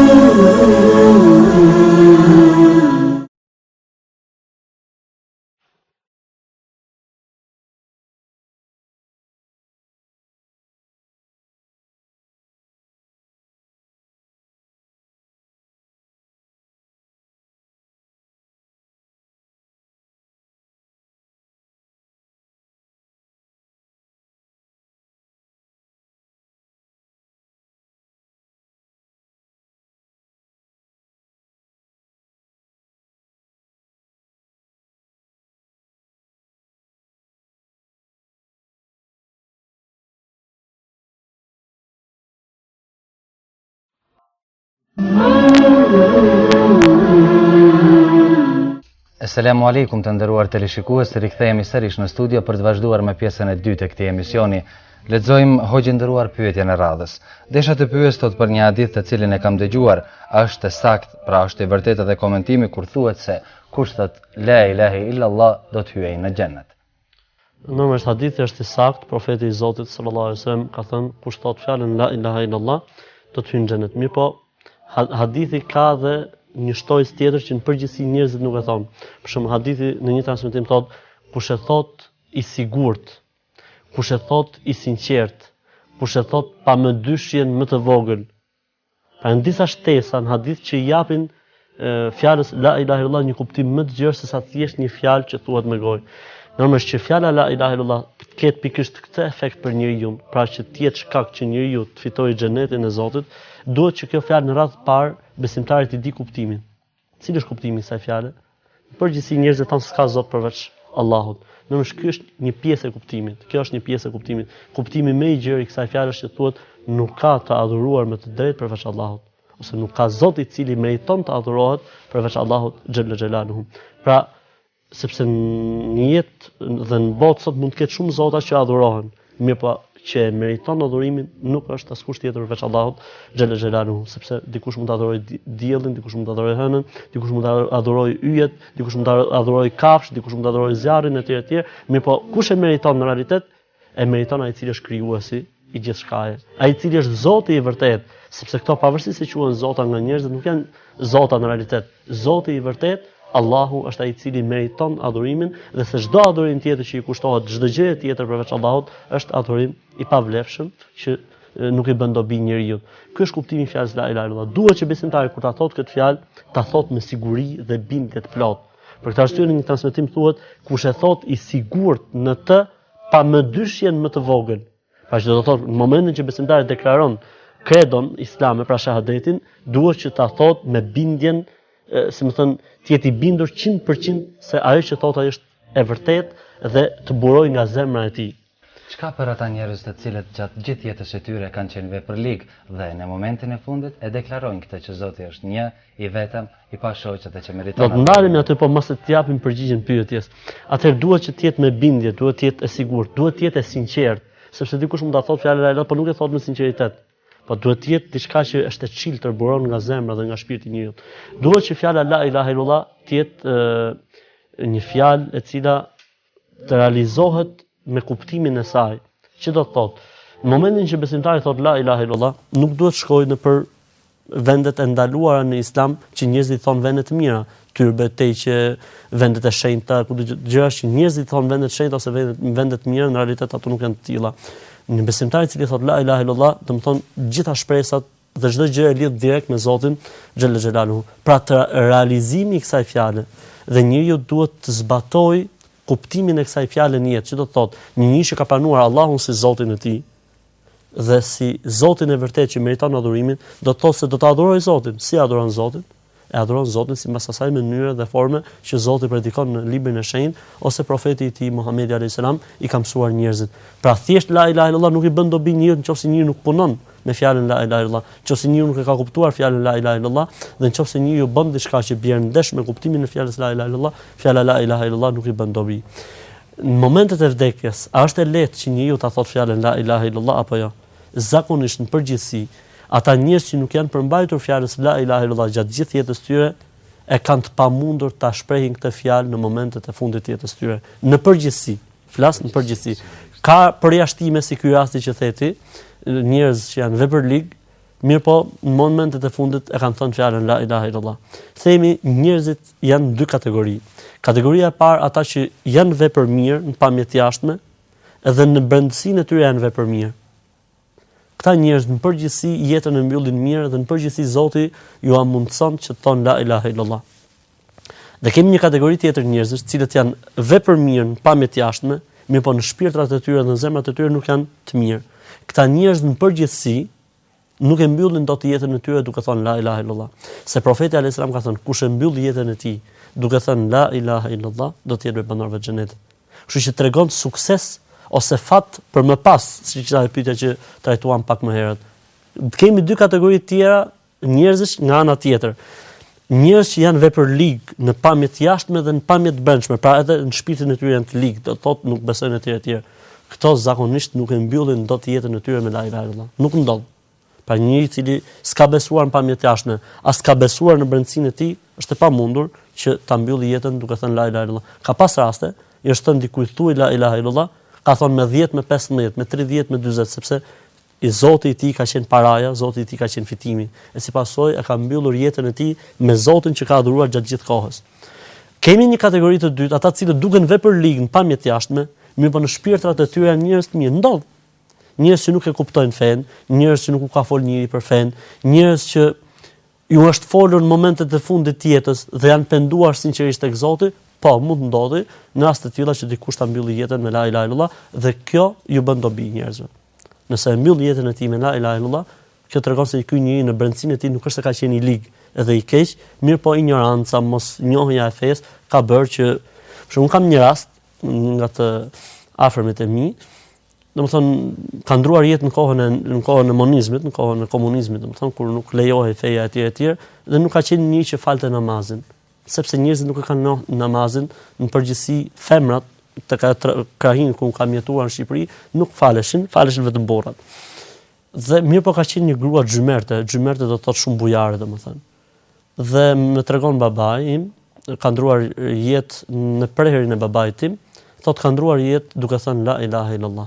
Asalamu alaikum të nderuar teleshikues, rikthehemi sërish në studio për të vazhduar me pjesën e dytë të këtij emisioni. Lexojmë hoxhë nderuar pyetjen e radhës. Desha të pyes tot për një hadith të cilin e kam dëgjuar, është e saktë, pra është e vërtetë edhe komentimi kur thuhet se kush thot la ilaha illa Allah do të hyjë në xhennet. Normalisht hadithi është i saktë, profeti i Zotit sallallahu alaihi wasallam ka thënë kush thot fjalën la ilaha illa Allah do të hyjë në xhennet. Mirë po, hadithi ka dhe një shtojës tjetër që në përgjithësi njerëzit nuk e thonë. Për shembull, hadithi në një transmetim thotë kush e thot i sigurt, kush e thot i sinqert, kush e thot pa më dyshjen më të vogël. Pra në disa shtesa në hadith që i japin e, fjalës la ilaha illallah një kuptim më të gjerë se sa thjesht një fjalë që thuhet me gojë. Normalisht që fjala la ilaha illallah të ketë pikërisht këtë efekt për njeriu, pra që të jetë shkak që njeriu të fitojë xhenetin e Zotit, duhet që kjo fjalë në radhë të parë besimtarit i di kuptimin. Cili është kuptimi i kësaj fjale? Në përgjithësi njerëzit thonë s'ka Zot përveç Allahut. Normalisht ky është një pjesë e kuptimit. Kjo është një pjesë e kuptimit. Kuptimi më i gjerë i kësaj fjale është që thuhet nuk ka të adhuruar me të drejtë përveç Allahut, ose nuk ka Zot i cili meriton të adhurohet përveç Allahut xhalla xhelaluhu. Pra, sepse në jetë dhe në botë sot mund të ketë shumë zota që adhurohen, mirë po që meriton adhurimin nuk është askush tjetër veç Allahut xhalla xhelaluhu, sepse dikush mund të adhurojë diellin, dikush mund të adhurojë hënën, dikush mund të adhurojë yjet, dikush mund të adhurojë kafsh, dikush mund të adhurojë zjarrin etj etj, mirë po kush e meriton në realitet? E meriton ai i cili është krijuesi i gjithçkaje, ai i cili është Zoti i vërtet, sepse këto pavarësisht se quhen zota nga njerëzit nuk janë zota në realitet. Zoti i vërtet Allahu është ai i cili meriton adhurimin dhe se çdo adhurim tjetër që i kushtohet çdo gjë tjetër përveç Allahut është adhurim i pavlefshëm që nuk i bën dobi njeriu. Ky është kuptimi i fjalës la ilaha illallah. Duhet që besimtari kur ta thotë këtë fjalë, ta thotë me siguri dhe bindje të plotë. Për këtë arsye në një transmetim thuhet kush e thot i sigurt në të pa më dyshjen më të vogël. Pra që do të thotë në momentin që besimtari deklaron kredon islame, pra shahadetin, duhet që ta thotë me bindjen, si më thënë, të jetë i bindur njëqind përqind se ajo që thotë ai është e vërtetë dhe të buroj nga zemra e tij. Çka për ata njerëz të cilët gjatë gjithë jetës së tyre kanë qenë veprëlig dhe në momentin e fundit e deklarojnë këtë që Zoti është një, i vetëm, i pashoqët dhe që meriton. Do të ndalemi aty po mos të japim përgjigjen pyetjes. Atëherë duhet që të jetë me bindje, duhet të jetë e sigurt, duhet të jetë e sinqert, sepse dikush mund ta thotë fjalën e Allah, por nuk e thot me sinqeritet. Po duhet të jetë diçka që është e çiltër, buron nga zemra dhe nga shpirti i njeriu. Duhet që fjala la ilaha illallah të jetë një fjalë e cila të realizohet me kuptimin e saj. Që do të thotë, në momentin që besimtari thotë la ilaha illallah, nuk duhet shkojë në për vendet e ndaluara në Islam që njerëzit thonë vende të mira, tyrbet tej që vendet e shenjta, ku gjëra që njerëzit thonë vende të shenjta ose vende të mira, në realitet ato nuk janë të tilla. Një besimtar i cili thot la ilaha illallah, do të thonë gjitha shpresat dhe çdo gjë e lidh direkt me Zotin xhalla xhelaluhu. Pra të realizimi i kësaj fjale dhe njeriu duhet të zbatojë kuptimin e kësaj fjale në jetë, që do të thotë, një njeri që ka pranuar Allahun si Zotin e tij dhe si Zotin e vërtet që meriton adhurimin, do të thotë se do të adhurojë Zotin. Si adhuron Zotin? E adhuron Zotin sipas asaj mënyre dhe forme që Zoti predikon në librin e shenjtë ose profeti i tij Muhamedi alayhis salam i ka mësuar njerëzit. Pra thjesht la ilaha illallah nuk i bën dobi njeriu nëse njeriu nuk punon me fjalën la ilaha illallah, nëse njeriu nuk e ka kuptuar fjalën la ilaha illallah dhe nëse njeriu bën diçka që bjer ndesh me kuptimin e fjalës la ilaha illallah, fjala la ilaha illallah nuk i bën dobi. Në momentet e vdekjes, a është e lehtë që njeriu ta thotë fjalën la ilaha illallah apo jo? Zakonisht në përgjithësi, ata njerëz që nuk janë përmbajtur fjalës la ilaha illallah gjatë gjithë jetës tyre e kanë të pamundur ta shprehin këtë fjalë në momentet e fundit të jetës tyre. Në përgjithësi, flas në përgjithësi. Ka përjashtime si ky rasti që theti, njerëz që janë vepërlig, mirë po në momentet e fundit e kanë thënë fjalën la ilaha illallah. Themi njerëzit janë dy kategori. Kategoria e parë ata që janë vepër mirë në pamje të jashtme, edhe në brendësinë e tyre janë vepër mirë. Këta njerëz në përgjithësi jetën e mbyllin mirë dhe në përgjithësi Zoti ju amundson që të thonë la ilaha illallah. Dhe kemi një kategori tjetër njerëzish, të cilët janë vepër mirë në pamje të jashtme, mirë po në shpirtrat e tyre dhe në zemrat e tyre nuk janë të mirë. Këta njerëz në përgjithësi nuk e mbyllin dot jetën e tyre duke thënë la ilaha illallah. Se profeti alayhis salam ka thënë kush e mbyll jetën e tij duke thënë la ilaha illallah, do të jetë banorëve të xhenetit. Kështu që tregon sukses ose fat për më pas, siç ishte ajo pyetja që trajtuam pak më herët. Kemi dy kategori të tjera njerëzish nga ana tjetër. Njerëz që janë vepërlig në pamje të jashtme dhe në pamje të brendshme, pra edhe në shpirtin e tyre janë të ligë, do thotë nuk besojnë etj etj. Këto zakonisht nuk e mbyllin dot jetën e tyre me la ilaha illallah. Nuk ndodh. Pra njëri i cili s'ka besuar në pamje të jashtme, as ka besuar në brendësinë e tij, është e pamundur që ta mbylli jetën duke thënë la ilaha illallah. Ka pas raste, i është thënë dikujt thuaj la ilaha illallah, ka thonë me dhjetë, me pesëmbëdhjetë, me tridhjetë, me dyzet, sepse i Zoti i tij ka qenë paraja, Zoti i tij ka qenë fitimi. E sipas saj e ka mbyllur jetën e tij me Zotin që ka adhuruar gjatë gjithë kohës. Kemi një kategori të dytë, ata të cilët duken vepërlig në pamje të jashtme, mirë po në shpirtrat e tyre janë njerëz të mirë. Ndodh. Njerëz që nuk e kuptojnë fen, njerëz që nuk u ka fol njëri për fen, njerëz që ju është folur në momentet e fundit të jetës dhe janë penduar sinqerisht tek Zoti. Po, mund të ndodhi në raste të tilla që dikush ta mbylli jetën me la ilaha illallah dhe kjo ju bën dobi njerëzve. Nëse e mbyll jetën e tij me la ilaha illallah, kjo tregon se ky njeri në brendësinë e tij nuk është se ka qenë i lig edhe i keq, mirë po ignoranca, mos njohja e fesë ka bërë që, për shembull, kam një rast nga të afërmit e mi, domethënë ka ndruar jetë në kohën e në kohën e monizmit, në kohën e komunizmit, domethënë kur nuk lejohej feja etj etj dhe nuk ka qenë një që falte namazin. Sepse njerëzit nuk e kanë njohur namazin, në përgjithësi femrat të krahin ku kam jetuar në Shqipëri nuk faleshin, faleshin vetëm burrat. Dhe mirë po ka qenë një grua xhymerte, xhymerte do të thotë shumë bujare domethënë. Dhe më tregon babai im, ka ndruar jetë në preherin e babait tim, thotë ka ndruar jetë duke thënë la ilaha illallah.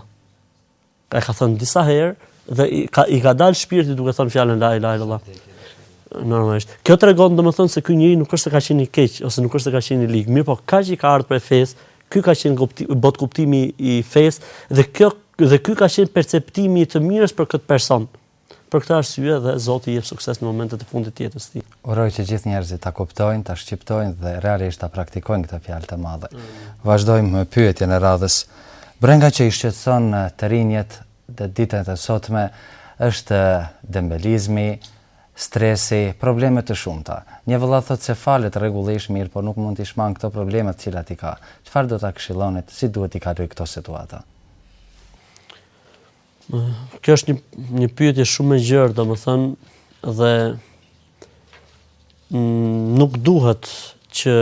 Ka ka thënë disa herë dhe i ka i ka dalë shpirti duke thënë fjalën la ilaha illallah. Normalisht. Kjo tregon domethënë se ky njeri nuk është se ka qenë i keq ose nuk është se ka qenë i lig, mirë po kaq i ka ardhur për fesë, ky ka qenë kupti, bot kuptimi i fesë dhe kjo dhe ky ka qenë perceptimi i të mirës për këtë person. Për këtë arsye dhe Zoti i jep sukses në momentet e fundit të jetës së tij. Uroj që gjithë njerëzit ta kuptojnë, ta shqiptojnë dhe realisht ta praktikojnë këtë fjalë të madhe. Mm. Vazhdojmë me pyetjen e radhës. Brenga që i shqetëson të rinjt dhe ditët e sotme është dembelizmi, stresi, probleme të shumta. Një vëlla thotë se falet rregullisht mirë, por nuk mund t'i shmang këto probleme të cilat i ka. Çfarë do ta këshillonit? Si duhet i kaloj këto situata? Kjo është një një pyetje shumë e gjerë, domethënë, dhe mm, nuk duhet që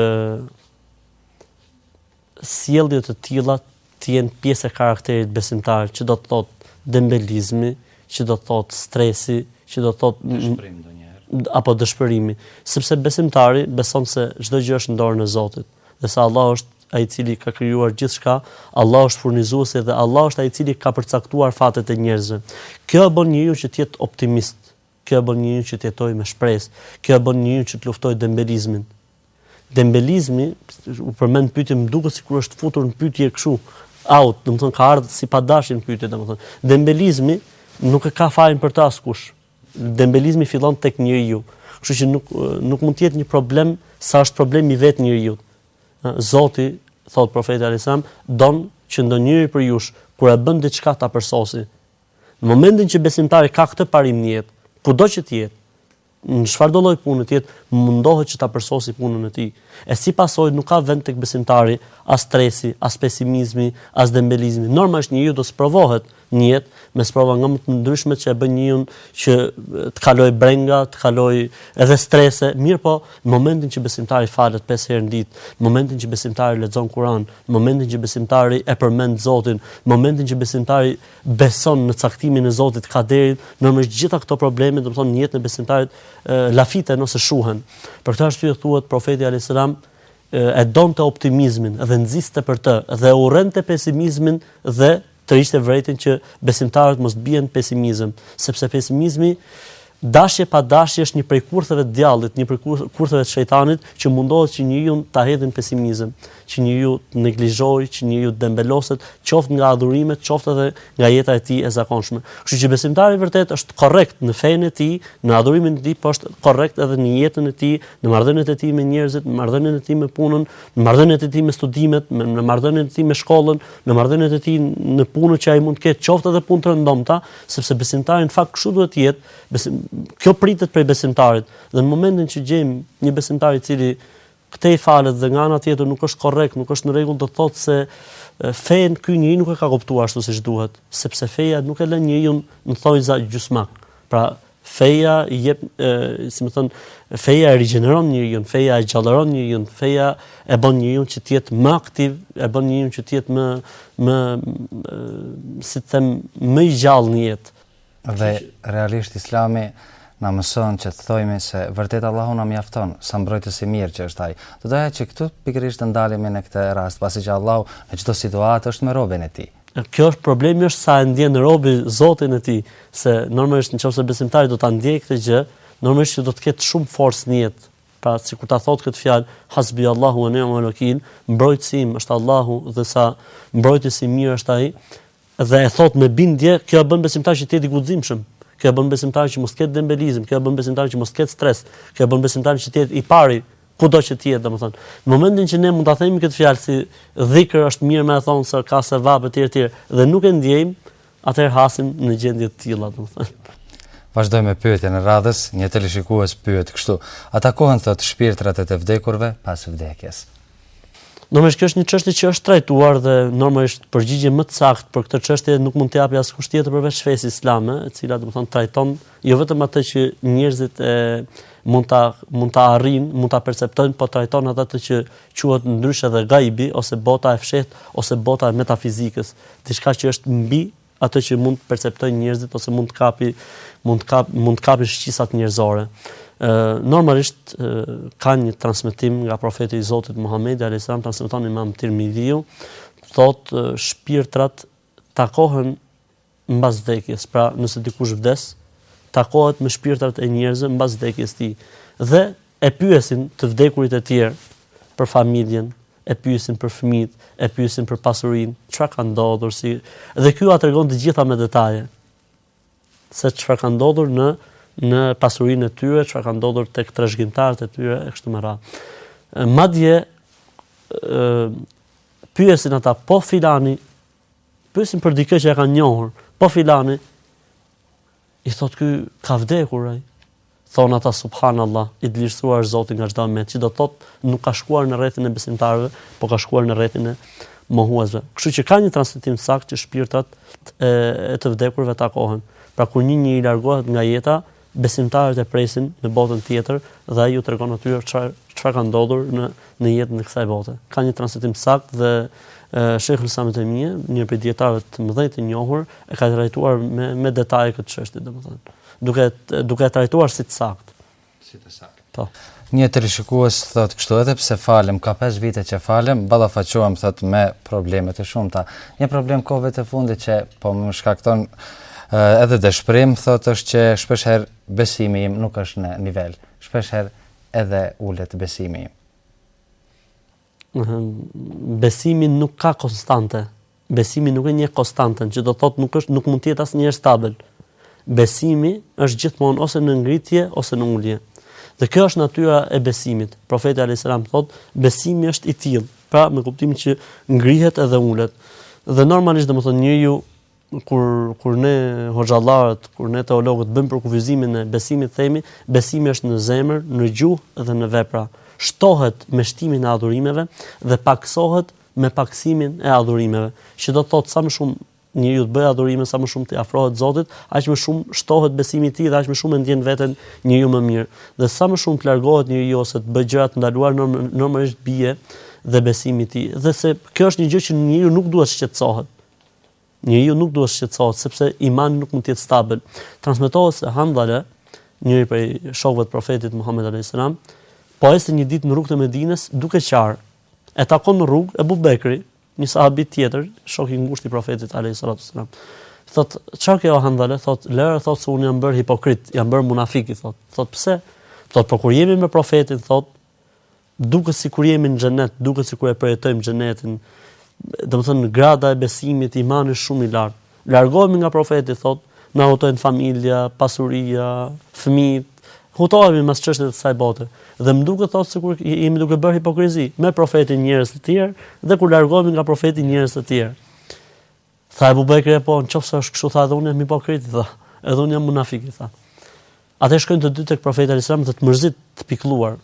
sjellje të tilla të jenë pjesë e karakterit besimtar, që do të thotë dembelizmi, që do të thotë stresi, që do të thotë dëshpërim ndonjëherë apo dëshpërimi, sepse besimtari beson se çdo gjë është në dorën e Zotit, dhe se Allah është ai i cili ka krijuar gjithçka, Allah është furnizuesi dhe Allah është ai i cili ka përcaktuar fatet e njerëzve. Kjo e bën njeriu që të jetë optimist, kjo e bën njeriu që të jetojë me shpresë, kjo e bën njeriu që të luftojë dembelizmin. Dembelizmi, u përmend pyetje, më duket sikur është futur në pyetje kështu, out, domethënë ka ardhur si padashje në pyetje, domethënë. Dembelizmi nuk e ka fajin për të askush. Dembelizmi fillon tek njeriu. Kështu që nuk nuk mund të jetë një problem sa është problemi i vet njeriu. Zoti thot profeti alayhis salam, don që ndonjëri për jush kur e bën diçka ta përsosi. Në momentin që besimtari ka këtë parim në jetë, kudo që të jetë, në çfarëdo lloj pune të jetë, mundohet që ta përsosi punën e tij. E si pasojë nuk ka vend tek besimtari as stresi, as pesimizmi, as dembelizmi. Normalisht njeriu do të provohet në jetë me sprova nga më të ndryshme që e bën njeriu që të kaloj brenga, të kaloj edhe strese, mirë po në momentin që besimtari falet pesë herë në ditë, në momentin që besimtari lexon Kur'an, në momentin që besimtari e përmend Zotin, në momentin që besimtari beson në caktimin e Zotit kaderin, normalisht gjitha këto probleme, do të thonë në jetën e besimtarit lafiten ose shuhen. Për këtë arsye thuhet profeti alayhis salam e donte optimizmin dhe nxiste për të dhe urrente pesimizmin dhe të ishte vërejtin që besimtarët mos bien pesimizëm, sepse pesimizmi, dashje pa dashje është një prej kurtheve të djallit, një prej kurtheve të shejtanit që mundohet që njeriu ta hedhë në pesimizëm, që njeriu të neglizhojë, që njeriu të dembeloset, qoftë nga adhurimet, qoftë edhe nga jeta e tij e zakonshme. Kështu që besimtari vërtet është korrekt në fenë e tij, në adhurimin e tij, po është korrekt edhe në jetën e tij, në marrëdhëniet e tij me njerëzit, në marrëdhëniet e tij me punën, në marrëdhëniet e tij me studimet, në marrëdhëniet e tij me shkollën, në marrëdhëniet e tij në punën që ai mund të ketë, qoftë edhe punë të rëndomta, sepse besimtari në fakt kështu duhet të jetë. Besim, kjo pritet prej besimtarit dhe në momentin që gjejmë një besimtar i cili këtej falet dhe nga ana tjetër nuk është korrekt, nuk është në rregull, do të thotë se fen ky njeri nuk e ka kuptuar ashtu siç duhet, sepse feja nuk e lën njeriu në thojza gjysmak. Pra feja i jep, si më thon, feja e rigjeneron njeriu, feja e gjallëron njeriu, feja e bën njeriu që të jetë më aktiv, e bën njeriu që të jetë më më si të them më i gjallë në jetë. Dhe realisht Islami na mëson që të thojmë se vërtet Allahu na mjafton, sa mbrojtës i mirë që është ai. Do doja që këtu pikërisht të ndalemi në këtë rast, pasi që Allahu në çdo situatë është me robën e tij. Kjo është problemi, është sa e ndjen robi Zotin e tij, se normalisht nëse besimtari do ta ndjej këtë gjë, normalisht që do të ketë shumë forcë në jetë. Pra sikur ta thotë këtë fjalë, hasbi Allahu wa ni'mal wakil, mbrojtësi im është Allahu dhe sa mbrojtës i mirë është ai. Dhe e thot me bindje, kjo e bën besimtar që të jetë i guximshëm, kjo e bën besimtar që mos ketë dembelizëm, kjo e bën besimtar që mos ketë stres, kjo e bën besimtar që të jetë i pari kudo që të jetë, domethënë. Në momentin që ne mund ta themi këtë fjalë si dhikr është mirë me e thonë se ka sevap etj etj dhe nuk e ndjejmë, atëherë hasim në gjendje të tilla, domethënë. Vazhdojmë me pyetjen e radhës, një televizionist pyet kështu: atakohen thot shpirtrat e të vdekurve pas vdekjes? Normalisht kjo është një çështje që është trajtuar dhe normalisht përgjigje më të saktë për këtë çështje nuk mund të japi askush tjetër përveç fesë islame, e cila domethënë trajton jo vetëm atë që njerëzit e mund ta mund ta arrijnë, mund ta perceptojnë, po trajton atë që quhet ndryshe edhe gajbi ose bota e fshehtë ose bota e metafizikës, diçka që është mbi atë që mund të perceptojnë njerëzit ose mund të kapi mund të kap mund të kapi shqisat njerëzore. Uh, normalisht uh, ka një transmetim nga profeti i Zotit Muhamedi alayhis salam, transmeton Imam Tirmidhiu, thotë uh, shpirtrat takohen mbas vdekjes. Pra nëse dikush vdes, takohet me shpirtrat e njerëzve mbas vdekjes tij dhe e pyesin të vdekurit e tjerë për familjen, e pyesin për fëmijët, e pyesin për pasurinë, çfarë ka ndodhur si dhe ky ua tregon të gjitha me detaje se çfarë ka ndodhur në në pasurinë e tyre, çfarë ka ndodhur tek trashëgimtarët e tyre e kështu me radhë. Madje ë pyesin ata, po filani, pyesin për dikë që e kanë njohur, po filani i thotë ky ka vdekur ai. Thon ata subhanallah, i vlerësuar Zoti nga çdo mënyrë, që do thotë nuk ka shkuar në rrethin e besimtarëve, po ka shkuar në rrethin e mohuesve. Kështu që ka një transmetim sakt që shpirtrat e, e të vdekurve takohen. Pra kur një njeri largohet nga jeta, besimtarët e presin në botën tjetër dhe ai ju tregon atyre çfarë çfarë ka ndodhur në në jetën e kësaj bote. Ka një transmetim sakt dhe Sheikhul Islam ibn Taymija, një prej dietarëve të mëdhenj të njohur, e ka trajtuar me me detaje këtë çështje, domethënë, duke duke e trajtuar si të saktë. Si të saktë. Po. Një televizionist thotë kështu: edhe pse falem, ka pesë vite që falem, ballafaqohem thotë me probleme të shumta. Një problem kohëve të fundit që po më shkakton edhe dëshpërim, thotë është që shpesh herë besimi im nuk është në nivel. Shpesh herë edhe ulet besimi im. Besimi nuk ka konstante. Besimi nuk e njeh konstantën, që do thotë nuk është nuk mund të jetë asnjëherë stabil. Besimi është gjithmonë ose në ngritje ose në ulje. Dhe kjo është natyra e besimit. Profeti alayhis salam thotë, besimi është i tillë, pra me kuptimin që ngrihet edhe ulet. Dhe normalisht domethënë njeriu kur kur ne hoxhallarët, kur ne teologët bëjmë për kufizimin e besimit, themi besimi është në zemër, në gjuhë dhe në vepra. Shtohet me shtimin e adhurimeve dhe paksohet me paksimin e adhurimeve. Që do të thotë sa më shumë njeriu të bëjë adhurime, sa më shumë të afrohet Zotit, aq më shumë shtohet besimi i tij dhe aq më shumë ndjen veten njeriu më mirë. Dhe sa më shumë të largohet njeriu ose të bëjë gjëra të ndaluara, normalisht bie dhe besimi i tij. Dhe se kjo është një gjë që njeriu nuk duhet shqetësohet. Njeriu nuk duhet shqetësohet sepse imani nuk mund të jetë stabil. Transmetohet se Handala, njëri prej shokëve të profetit Muhammed alayhis salam, po ecte një ditë në rrugën e Medinës duke qarë. E takon në rrugë Ebu Bekri, një sahabit tjetër, shoku i ngushtë i profetit alayhis salam. Thot, çfarë kjo Handala? Thot, lëre, thot se unë jam bërë hipokrit, jam bërë munafik, i thot. Thot, pse? Thot, por kur jemi me profetin, thot, duket sikur jemi në xhenet, duket sikur e përjetojmë xhenetin. Domethënë grada e besimit, imani shumë i lartë. Largohemi nga profeti, thot, na hutojnë familja, pasuria, fëmijët, hutohemi mas çështjes së kësaj bote. Dhe më duket thot sikur jemi duke bërë hipokrizi me profetin njerëz të tjerë dhe kur largohemi nga profeti njerëz të tjerë. Tha Ebu Bekri, po nëse është kështu, tha, edhe unë jam hipokrit, tha. Edhe unë jam munafik, tha. Atë shkojnë të dy tek profeti alayhis salam dhe të mërzit, të pikëlluar.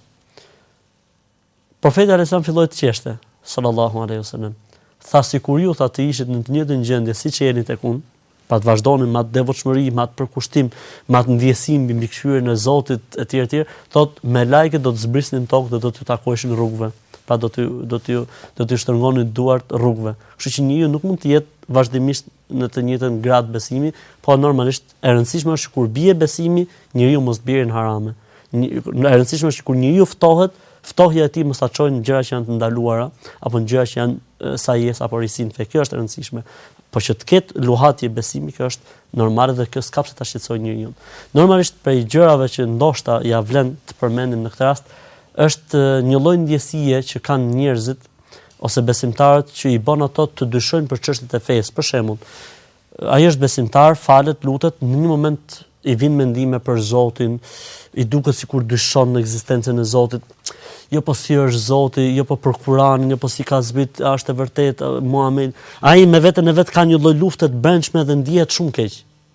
Profeti alayhis salam filloi të qeshte, sallallahu alaihi wasallam. Tha, sikur ju tha të ishit në të njëjtën gjendje siç jeni tek unë, pa të vazhdonin me atë devotshmëri, me atë përkushtim, me atë ndjesim mbi mbikëqyrjen e Zotit etj etj, thot me lajket do të zbrisnin tokë dhe do t'ju takojshin rrugëve. Pra do t'ju do t'ju do t'ju shtrëngonin duart rrugëve. Kështu që njeriu nuk mund të jetë vazhdimisht në të njëjtën grad besimi, po normalisht e rëndësishme është kur bie besimi, njeriu mos bjerë në harame. E rëndësishme është kur njeriu ftohet, ftohja e tij mos ta çojë në gjëra që janë të ndaluara apo në gjëra që janë sajes apo risin fe. Kjo është e rëndësishme. Po që të ketë luhatje besimi, kjo është normale dhe kjo s'ka pse ta shqetësojë njeriu. Normalisht prej gjërave që ndoshta ja vlen të përmendim në këtë rast është një lloj ndjesie që kanë njerëzit ose besimtarët që i bën ato të dyshojnë për çështjet e fesë. Për shembull, ai është besimtar, falet, lutet, në një moment i vijnë mendime për Zotin, i duket sikur dyshon në ekzistencën e Zotit. Jo po si është Zoti, jo po për Kur'anin, jo po si ka zbrit, a është e vërtet Muhamedi. Ai me veten e vet ka një lloj lufte të brendshme dhe ndihet shumë keq.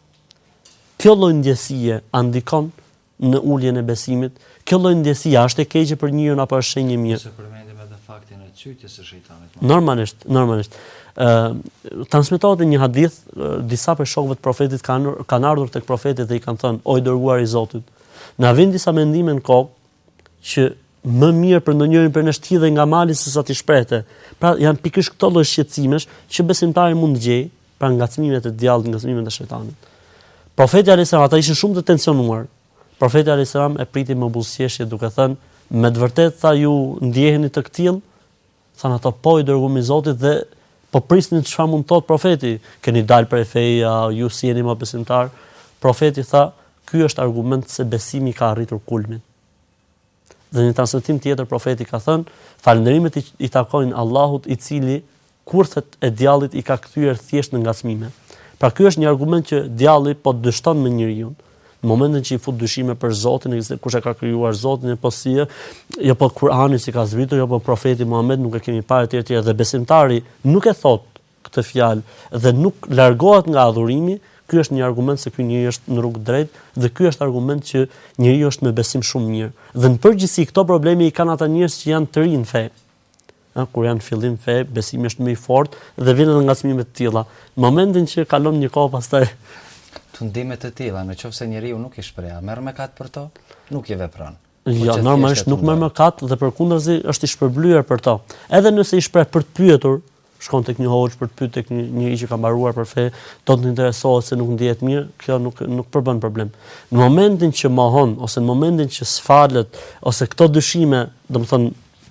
Kjo lloj ndjesie a ndikon në uljen e besimit? Kjo lloj ndjesie a është e keqe për njeriu apo është shenjë mirë? Se përmendim edhe faktin e çytjes së shejtanit. Normalisht, normalisht. Ë uh, transmetohet një hadith, uh, disa prej shokëve të profetit kanë kanë ardhur tek profeti dhe i kanë thënë: "O i dërguar i Zotit, na vjen disa mendime në kokë që më mirë për ndonjërin për në shtidhe nga mali se sa ti shprehte." Pra janë pikërisht këto lloj shqetësimesh që besimtari mund të gjejë pra ngacmimet e djallit, ngacmimet e shejtanit. Profeti alayhis salam ata ishin shumë të tensionuar. Profeti alayhis salam e priti me buzëqeshje duke thënë: "Me të vërtetë tha ju ndjeheni të këtill?" Thanë ato: "Po i dërguar i Zotit", dhe po prisnin çfarë mund të thotë profeti. "Keni dalë prej feja, ju si jeni më besimtar?" Profeti tha: "Ky është argument se besimi ka arritur kulmin." Dhe në transmetim tjetër profeti ka thënë: "Falënderimet i, i takojnë Allahut, i cili kurthet e djallit i ka kthyer thjesht në ngacmime." Pra ky është një argument që djalli po dështon me njeriu. Në momentin që i fut dyshime për Zotin, kush e ka krijuar Zotin, apo si, jo po Kur'ani si ka zbritur, jo po profeti Muhammed, nuk e kemi parë etj etj, dhe besimtari nuk e thot këtë fjalë dhe nuk largohet nga adhurimi. Ky është një argument se ky njeri është në rrugë drejt dhe ky është argument që njeriu është me besim shumë mirë. Dhe në përgjithësi këto probleme i kanë ata njerëz që janë të rinë fe. Ha, kur janë fillim fe, besimi është më i fortë dhe vjen edhe ngacmime të tilla. Në momentin që kalon një kohë pastaj tundime të tilla, nëse njeriu nuk i shpreh, merr mëkat për to, nuk i vepron. Jo, normalisht nuk merr mëkat dhe përkundazi është i shpërblyer për to. Edhe nëse i shpreh për të pyetur, shkon tek një hoxh për të pyetur tek një njeri që ka mbaruar për fe, do të interesohet se nuk ndihet mirë, kjo nuk nuk përbën problem. Në momentin që mohon ose në momentin që sfalet ose këto dyshime, domethënë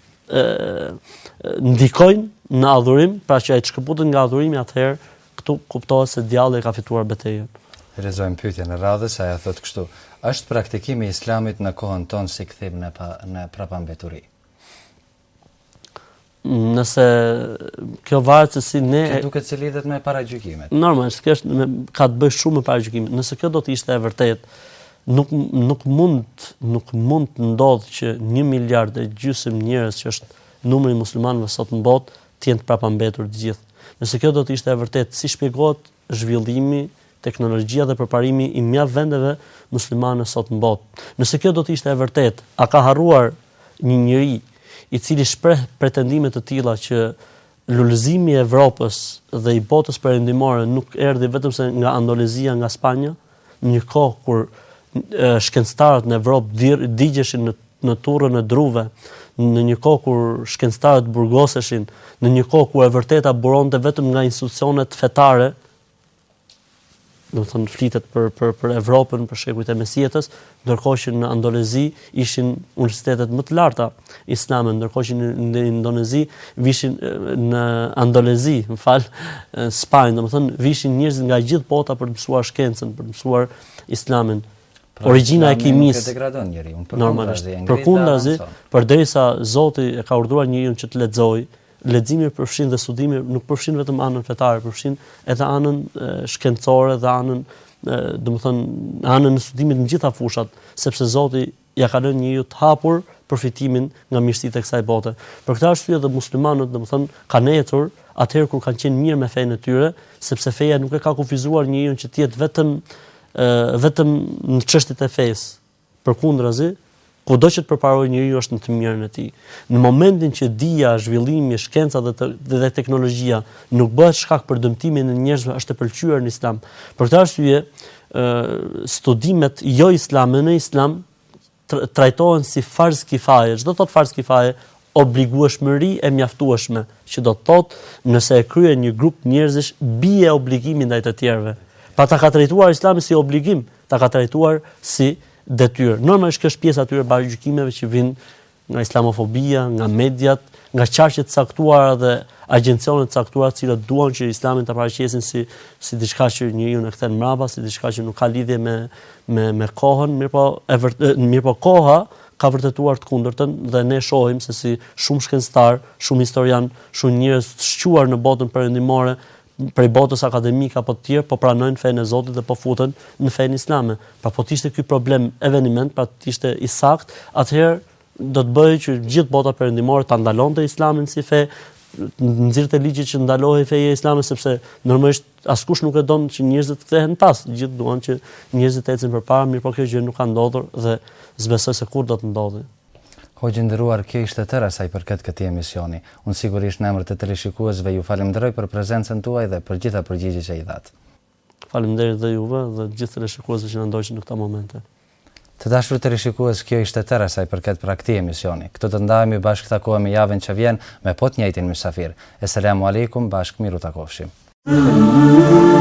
ë ndikojnë në adhurim, pra që ai të shkëputet nga adhurimi, atëherë këtu kuptohet se djalli ka fituar betejën. Rezojmë pyetjen e radhës, ajo thotë kështu: është praktikimi i Islamit në kohën tonë si kthim në pa, në prapambeturi? Nëse kjo varet se si ne Kjo duket se lidhet me paragjykimet. Normalisht kjo është me, ka të bëjë shumë me paragjykimet. Nëse kjo do të ishte e vërtetë, nuk nuk mund nuk mund të ndodhë që një miliard e gjysmë njerëz që është numri i muslimanëve sot në botë të jenë të prapambetur të gjithë. Nëse kjo do të ishte e vërtetë, si shpjegohet zhvillimi, teknologjia dhe përparimi i mjaft vendeve muslimane sot në botë? Nëse kjo do të ishte e vërtetë, a ka harruar një njeri i cili shpreh pretendime të tilla që lullëzimi i Evropës dhe i botës perëndimore nuk erdhi vetëm se nga Andolezia, nga Spanja, në një kohë kur shkencëtarët në Evropë digjeshin në, në turrën e druve, në një kohë kur shkencëtarët burgoseshin, në një kohë ku e vërteta buronte vetëm nga institucionet fetare, do të thonë flitet për për për Evropën, për shekujt e Mesjetës, ndërkohë që në Andolezi ishin universitetet më të larta islame, ndërkohë që në Indonezi vishin në Andolezi, më fal, Spanjë, domethënë vishin njerëz nga gjithë bota për të mësuar shkencën, për të mësuar islamin. Origjina e kimisë degradon njeriu, normalisht. Përkundazi, përderisa Zoti e ka urdhëruar njeriu që të lexojë, leximi përfshin dhe studimi nuk përfshin vetëm anën fetare, përfshin edhe anën e, shkencore dhe anën, domethënë anën e studimit në gjitha fushat, sepse Zoti ja ka lënë njeriu të hapur përfitimin nga mirësitë e kësaj bote. Për këtë arsye dhe muslimanët, domethënë, kanë ecur atëherë kur kanë qenë mirë me fenë e tyre, sepse feja nuk e ka kufizuar njeriu që të jetë vetëm e, vetëm në çështjet e fesë. Përkundrazi, kudo që të përparojë njeriu është në të mirën e tij. Në momentin që dija, zhvillimi, shkenca dhe, te, dhe teknologjia nuk bëhet shkak për dëmtimin e njerëzve, është e pëlqyer në Islam. Për këtë arsye, studimet jo islame në Islam trajtohen si farz kifaje. Çdo thot farz kifaje, obligueshmëri e mjaftueshme, që do të thotë nëse e kryen një grup njerëzish, bie obligimi ndaj të tjerëve. Pa ta ka trajtuar Islami si obligim, ta ka trajtuar si detyrë. Normalisht kjo është pjesë atyre parajgjykimeve që vijnë nga islamofobia, nga mediat, nga qarqet të caktuara dhe agjencionet të caktuara të cilët duan që Islamin ta paraqesin si si diçka që njeriu e kthen mbrapa, si diçka që nuk ka lidhje me me me kohën, mirëpo e vërtet mirëpo koha ka vërtetuar të kundërtën dhe ne shohim se si shumë shkencëtar, shumë historian, shumë njerëz të shquar në botën perëndimore prej botës akademike apo të tjerë, po pranojnë fenë e Zotit dhe po futen në fenë islame. Pra po të ishte ky problem eveniment, pra të ishte i sakt, atëherë do të bëjë që gjithë bota perëndimore ta ndalonte Islamin si fe, nxirrte ligjit që ndalohej feja islame, sepse normalisht askush nuk e don që njerëzit të kthehen pas, gjithë duan që njerëzit të ecin përpara, mirë po kjo gjë nuk ka ndodhur dhe s'besoj se kur do të ndodhi. Hoxhë nderuar, kjo ishte tërë sa i përket këtij emisioni. Unë sigurisht në emër të teleshikuesve ju falenderoj për prezencën tuaj dhe për gjitha përgjigjet që i dhat. Faleminderit dhe juve dhe gjithë teleshikuesve që na ndoqën në këtë momente. Të dashur teleshikues, kjo ishte tërë sa i përket pra këtij emisioni. Këtu të ndajemi bashkë takohemi javën që vjen me po të njëjtin mysafir. Eselamu aleikum, bashkë miru takofshim.